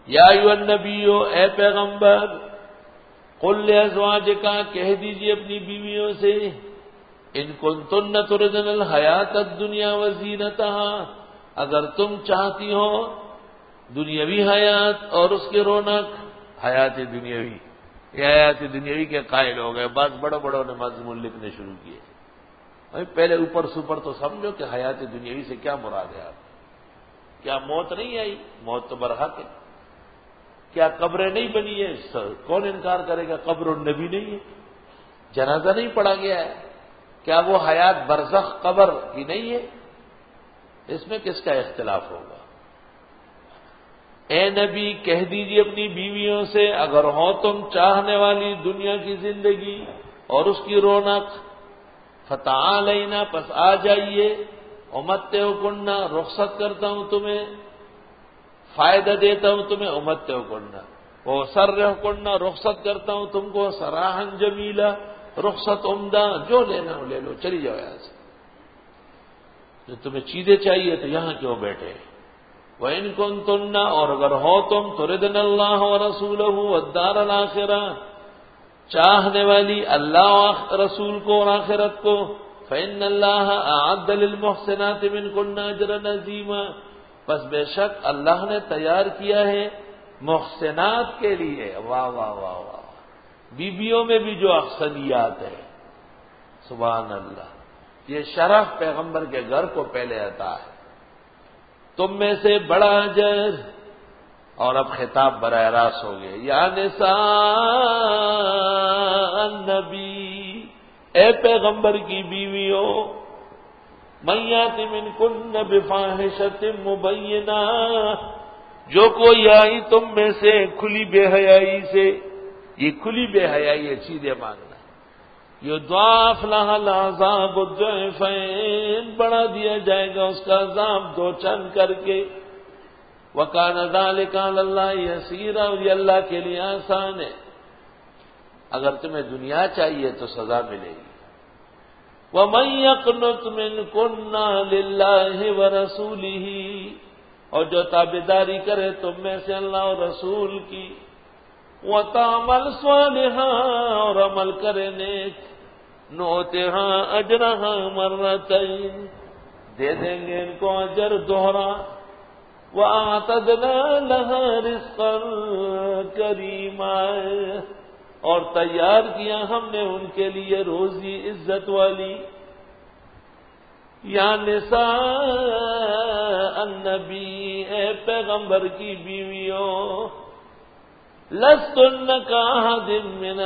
یا ایھا النبی، اے پیغمبر، قل لازواجک، کہہ دیجیے اپنی بیویوں سے، ان کنتن تردن الحیات الدنیا وزینتہا، اگر تم چاہتی ہو دنیاوی حیات اور اس کی رونق، حیات دنیاوی، یہ حیات دنیاوی کے قائل ہو گئے، بعض بڑوں بڑوں نے مضمون لکھنے شروع کیے۔ پہلے اوپر سوپر تو سمجھو کہ حیات دنیاوی سے کیا مراد ہے آپ؟ کیا موت نہیں آئی؟ موت تو برحق ہے۔ کیا قبریں نہیں بنی ہیں؟ کون انکار کرے گا؟ قبر النبی نہیں ہے، جنازہ نہیں پڑھا گیا ہے، کیا وہ حیات برزخ قبر کی نہیں ہے؟ اس میں کس کا اختلاف ہوگا؟ اے نبی، کہہ دیجیے اپنی بیویوں سے، اگر ہو تم چاہنے والی دنیا کی زندگی اور اس کی رونق، فتعالینا، پس آ جائیے، امتعکن، رخصت کرتا ہوں تمہیں، فائدہ دیتا ہوں تمہیں، امتعکن، واسرحکن، رخصت کرتا ہوں تم کو، سراحا جمیلا، رخصت عمدہ، جو لینا ہو لے لو، چلی جاؤ یہاں سے، جو تمہیں چیزیں چاہیے تو یہاں کیوں بیٹھے؟ وَإِن كُنتُنَّ، اور اگر ہو تم، تُرِدْنَ اللَّهَ وَرَسُولَهُ وَالدَّارَ الْآخِرَةَ، چاہنے والی اللہ و رسول کو اور آخرت کو، فَإِنَّ اللَّهَ أَعَدَّ لِلْمُحْسِنَاتِ مِنكُنَّ أَجْرًا عَظِيمًا، پس بے شک اللہ نے تیار کیا ہے محسنات کے لیے، واہ واہ واہ واہ، بیویوں میں بھی جو احسنیات ہے، سبحان اللہ، یہ شرف پیغمبر کے گھر کو پہلے عطا ہے، تم میں سے بڑا اجر۔ اور اب خطاب براہ راست ہو گئے، یا نساء النبی، اے پیغمبر کی بیویوں، من یات منکن بفاحشۃ مبینہ، جو کوئی آئی تم میں سے کھلی بے حیائی سے، یہ کھلی بے حیائی ہے، سیدھے مانگنا، یضاعف لها العذاب الضعفین، بڑھا دیا جائے گا اس کا عذاب دو چند کر کے، وَكَانَ ذَلِكَ عَلَى اللَّهِ يَسِيرًا، اور یہ اللہ کے لیے آسان ہے۔ اگر تمہیں دنیا چاہیے تو سزا ملے گی۔ وَمَن يَقْنُتْ مِنكُنَّ لِلَّهِ وَرَسُولِهِ، اور جو تابعداری کرے تم میں سے اللہ اور رسول کی، وَتَعْمَلْ صَالِحًا، اور عمل کرے نیک، نُؤْتِهَا أَجْرَهَا مَرَّتَيْنِ، دے دیں گے ان کو اجر دوہرا، وَأَعْتَدْنَا لَهَا رِزْقًا كَرِيمًا، اور تیار کیا ہم نے ان کے لیے روزی عزت والی۔ یا نساء النبی، اے پیغمبر کی بیویوں، لستن کاحد من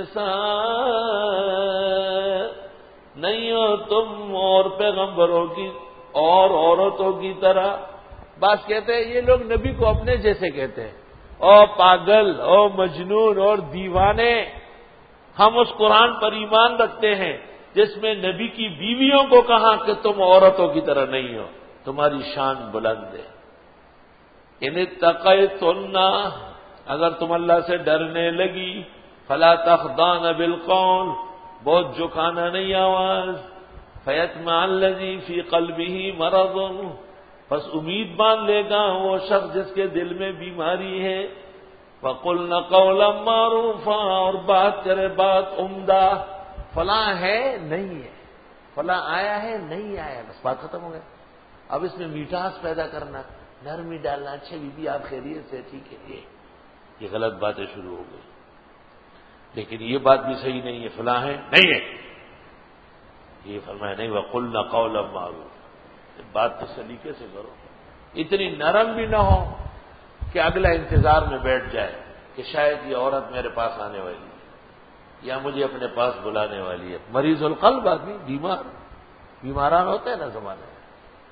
النساء، نہیں ہو تم اور پیغمبروں کی اور عورتوں کی طرح۔ بعض کہتے ہیں یہ لوگ نبی کو اپنے جیسے کہتے ہیں، او پاگل، او مجنون اور دیوانے، ہم اس قرآن پر ایمان رکھتے ہیں جس میں نبی کی بیویوں کو کہا کہ تم عورتوں کی طرح نہیں ہو، تمہاری شان بلند ہے۔ ان اتقیتن، اگر تم اللہ سے ڈرنے لگی، فلا تخضعن بالقول، بہت جھکانا نہیں آواز، فیطمع الذی فی قلبہ مرض، بس امید باندھ لے گا وہ شخص جس کے دل میں بیماری ہے، وَقُلْنَ قَوْلًا مَّعْرُوفًا، اور بات کرے بات عمدہ، فلاں ہے نہیں ہے، فلاں آیا ہے نہیں آیا، بس بات ختم ہو گیا۔ اب اس میں میٹھاس پیدا کرنا، نرمی ڈالنا، اچھا بی بی آپ خیریت سے، ٹھیک ہے، یہ غلط باتیں شروع ہو گئی۔ لیکن یہ بات بھی صحیح نہیں ہے، فلاں ہے نہیں ہے، یہ فرمایا نہیں، وَقُلْنَ قَوْلًا مَّعْرُوفًا، بات تو سلیقے سے کرو، اتنی نرم بھی نہ ہو کہ اگلا انتظار میں بیٹھ جائے کہ شاید یہ عورت میرے پاس آنے والی ہے یا مجھے اپنے پاس بلانے والی ہے۔ مریض القلب آدمی، بیماران ہوتے ہیں نا زمانے میں،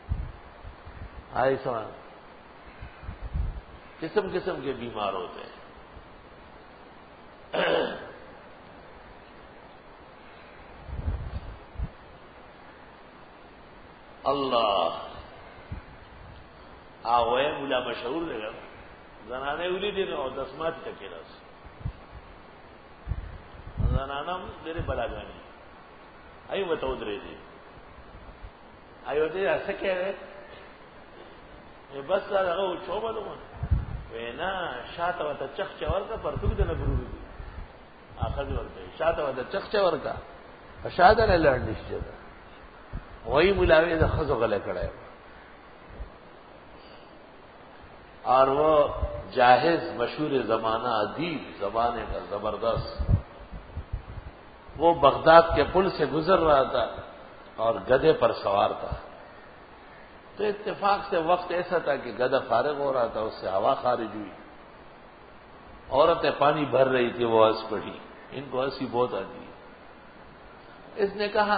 سوال قسم قسم کے بیمار ہوتے ہیں۔ اللہ آوے ملا مشہور لے گا زنانے اولی دن اور دسمات تک رس زنانا میرے بلا جانی آئی بتاؤ درے دی آئی ہوتے ایسے کہہ رہے بس چھو بلوں وینا شاته وته چخچه ورکا پرتګ د نبرو دي اخر ورته شاته وته چخچه ورکا شاته نه لړ نشته وہی ملاوی د خزو غلے کړه اور وہ جاہز مشہور زمانہ ادیب زمانے کا زبردست وہ بغداد کے پل سے گزر رہا تھا اور گدھے پر سوار تھا. تو اتفاق سے وقت ایسا تھا کہ گدھا فارغ ہو رہا تھا, اس سے ہوا خارج ہوئی, عورتیں پانی بھر رہی تھی, وہ ہنس پڑی. ان کو ہنسی بہت آتی ہے. اس نے کہا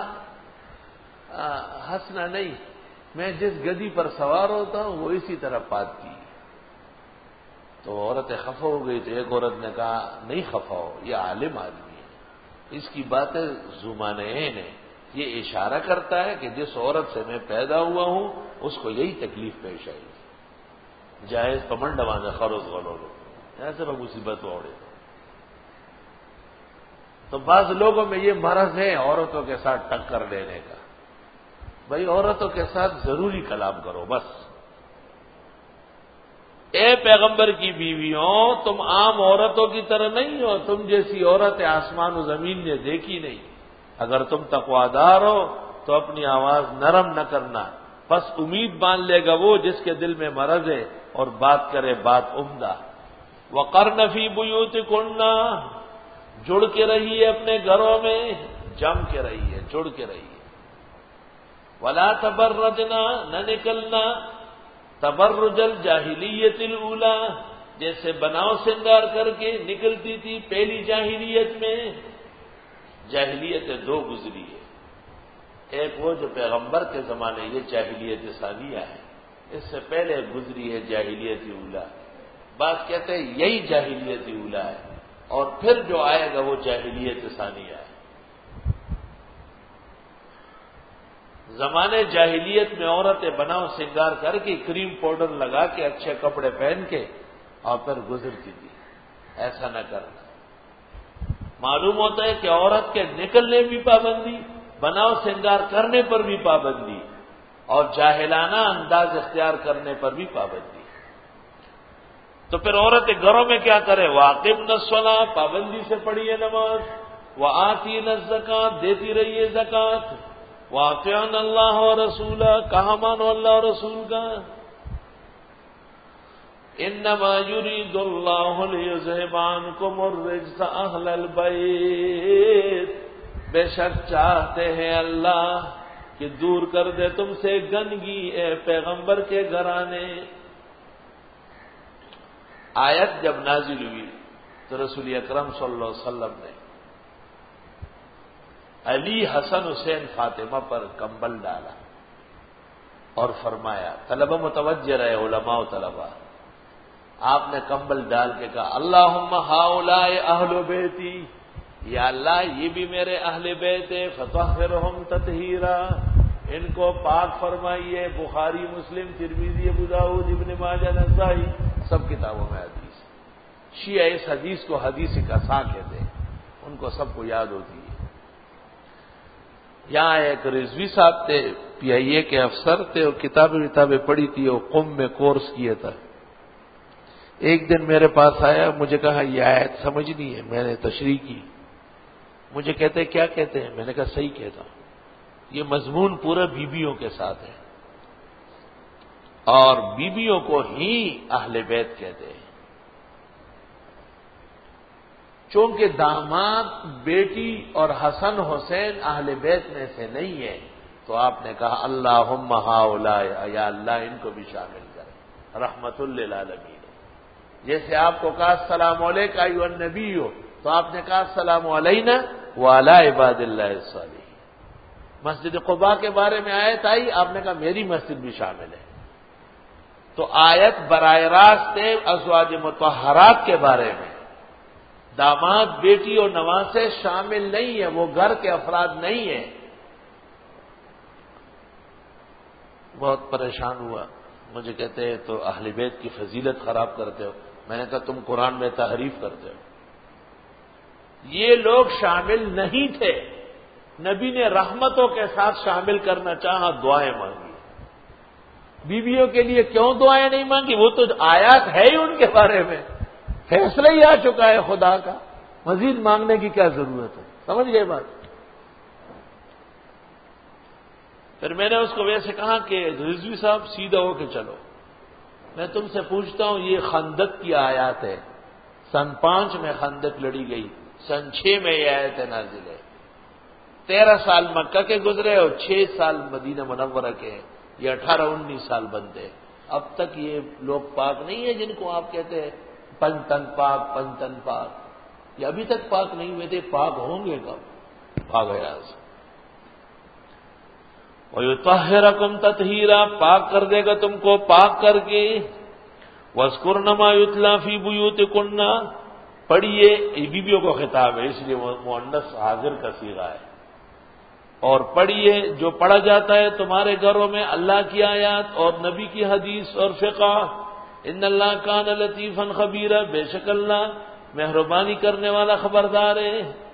ہنسنا نہیں, میں جس گدھی پر سوار ہوتا ہوں وہ اسی طرح پاتی. تو عورتیں خفا ہو گئی. تو ایک عورت نے کہا نہیں خفا ہو, یہ عالم آدمی ہے, اس کی باتیں زمانین ہیں, یہ اشارہ کرتا ہے کہ جس عورت سے میں پیدا ہوا ہوں اس کو یہی تکلیف پیش آئی. جائز پمنڈ باندھے خروز غلو ایسے میں مصیبت اوڑے. تو بعض لوگوں میں یہ مرض ہے عورتوں کے ساتھ ٹکر لینے کا. بھائی عورتوں کے ساتھ ضروری کلام کرو بس. اے پیغمبر کی بیویوں, تم عام عورتوں کی طرح نہیں ہو, تم جیسی عورت آسمان و زمین نے دیکھی نہیں. اگر تم تقوادار ہو تو اپنی آواز نرم نہ کرنا, بس امید باندھ لے گا وہ جس کے دل میں مرض ہے, اور بات کرے بات عمدہ. وقرن فی بیوتکن, جڑ کے رہیے اپنے گھروں میں, جم کے رہیے, جڑ کے رہیے. ولا تبرجنا, نہ نکلنا تبرج الجاہلیت الاولی, جیسے بناؤ سنگار کر کے نکلتی تھی پہلی جاہلیت میں. جاہلیت دو گزری ہے, ایک وہ جو پیغمبر کے زمانے یہ جاہلیت ثانیہ ہے, اس سے پہلے گزری ہے جاہلیت اولی. بعض کہتے ہیں یہی جاہلیت اولی ہے, اور پھر جو آئے گا وہ جاہلیت ثانیہ ہے. زمانے جاہلیت میں عورتیں بناؤ سنگار کر کے کریم پاؤڈر لگا کے اچھے کپڑے پہن کے اور پھر گزرتی تھی. ایسا نہ کرنا. معلوم ہوتا ہے کہ عورت کے نکلنے بھی پابندی, بناؤ سنگار کرنے پر بھی پابندی, اور جاہلانہ انداز اختیار کرنے پر بھی پابندی. تو پھر عورتیں گھروں میں کیا کرے؟ واقعنا الصلاۃ, پابندی سے پڑھیے نماز. وآتینا الزکوٰۃ, دیتی رہیے زکوٰۃ. واطعنا اللہ و رسولہ, کہاں مانو اللہ اور رسول کا. انما یرید اللہ لیذھب عنکم الرجس اہل البیت, بے شک چاہتے ہیں اللہ کہ دور کر دے تم سے گندگی اے پیغمبر کے گھرانے. آیت جب نازل ہوئی تو رسول اکرم صلی اللہ علیہ وسلم نے علی, حسن, حسین, فاطمہ پر کمبل ڈالا اور فرمایا, طلبہ متوجہ رہے, علماء و طلبہ, آپ نے کمبل ڈال کے کہا اللہم ہؤلاء اہل بیتی, یا اللہ یہ بھی میرے اہل بیت ہے, فطہرہم تطہیرا, ان کو پاک فرمائیے. بخاری, مسلم, ترمذی, ابو داؤد, ابن ماجہ, نسائی, سب کتابوں میں حدیث. شیعہ اس حدیث کو حدیث قصا کہتے ہیں, ان کو سب کو یاد ہوتی ہے. یہاں ایک رضوی صاحب تھے, پی آئی اے کے افسر تھے, اور کتابیں پڑھی تھی, اور قم میں کورس کیا تھا. ایک دن میرے پاس آیا, مجھے کہا یہ آیت سمجھنی ہے. میں نے تشریح کی. مجھے کہتے کیا کہتے ہیں؟ میں نے کہا صحیح کہتا ہوں. یہ مضمون پورا بیویوں کے ساتھ ہے, اور بیویوں کو ہی اہل بیت کہتے ہیں. چونکہ داماد, بیٹی اور حسن حسین اہل بیت میں سے نہیں ہے, تو آپ نے کہا اللہم ہؤلاء, یا اللہ ان کو بھی شامل کر, رحمت للعالمین. جیسے آپ کو کہا السلام علیکم ایھا النبی, تو آپ نے کہا السلام علینا وعلی عباد اللہ الصالحین. مسجد قباء کے بارے میں آیت آئی, آپ نے کہا میری مسجد بھی شامل ہے. تو آیت براہ راست ازواج مطہرات کے بارے میں, داماد, بیٹی اور نواسے شامل نہیں ہے, وہ گھر کے افراد نہیں ہیں. بہت پریشان ہوا. مجھے کہتے ہیں تو اہل بیت کی فضیلت خراب کرتے ہو. میں نے کہا تم قرآن میں تحریف کرتے ہو. یہ لوگ شامل نہیں تھے, نبی نے رحمتوں کے ساتھ شامل کرنا چاہا, دعائیں مانگی. بیویوں کے لیے کیوں دعائیں نہیں مانگی؟ وہ تو آیات ہے ہی ان کے بارے میں، فیصلہ ہی آ چکا ہے خدا کا، مزید مانگنے کی کیا ضرورت ہے؟ سمجھ گئے بات؟ پھر میں نے اس کو ویسے کہا کہ رضوی صاحب سیدھا ہو کے چلو، میں تم سے پوچھتا ہوں، یہ خندق کی آیات ہے، سن 5 میں خندق لڑی گئی، سن 6 میں یہ آیت نازل ہے، 13 سال مکہ کے گزرے اور 6 سال مدینہ منورہ کے ہیں، یہ 18-19 سال بنتے، اب تک یہ لوگ پاک نہیں ہیں جن کو آپ کہتے ہیں پنتن پاک، یہ ابھی تک پاک نہیں ہوئے تھے، پاک ہوں گے کب؟ بھاگ گیا سے وَيُطَهِّرَكُمْ تَطْهِيرًا، پاک کر دے گا تم کو پاک کر کے، وَاذْكُرْنَ مَا يُتْلَىٰ فِي بُيُوتِكُنَّ، پڑھیے، بیویوں کو خطاب ہے اس لیے مؤنث حاضر کا صیغہ ہے، اور پڑھیے جو پڑھا جاتا ہے تمہارے گھروں میں اللہ کی آیات اور نبی کی حدیث اور فقہ، ان اللہ کان لطیفا خبیرا، بے شک اللہ مہربانی کرنے والا خبردار ہے۔